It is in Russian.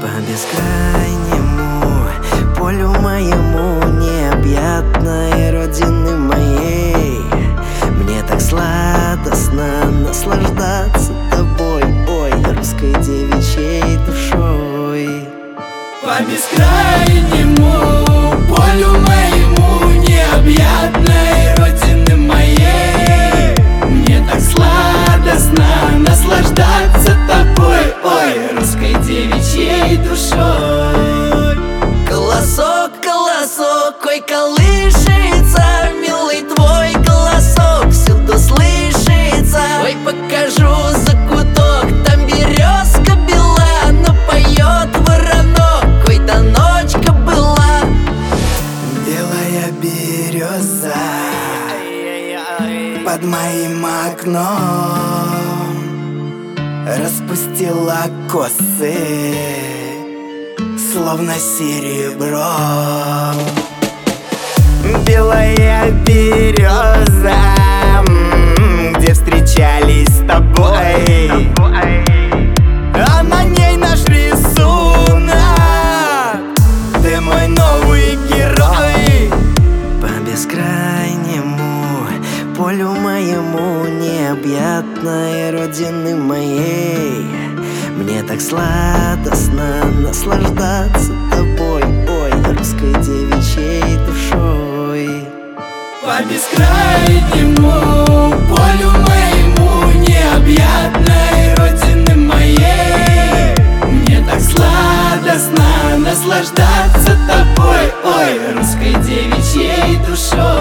По бескрайнему полю моему, необъятной родины моей, мне так сладостно наслаждаться тобой, ой, русской девичьей душой. По бескрайнему полю моему, необъятной родины моей, мне так сладостно наслаждаться тобой, ой, русской девичьей душой. Голосок, голосок, ой, колышется, милый твой голосок всюду слышится. Ой, покажу закуток, там березка бела, но поет воронок, ой, да ночка была. Белая береза под моим окном распустила косы, словно серебро. Белая береза, где встречались с тобой, а на ней наш рисунок, ты мой новый герой. По бескрайнему полю моему, необъятной родины моей, мне так сладостно наслаждаться тобой, ой, русской девичьей душой. По бескрайнему полю моему, необъятной родины моей, мне так сладостно наслаждаться тобой, ой, русской девичьей душой.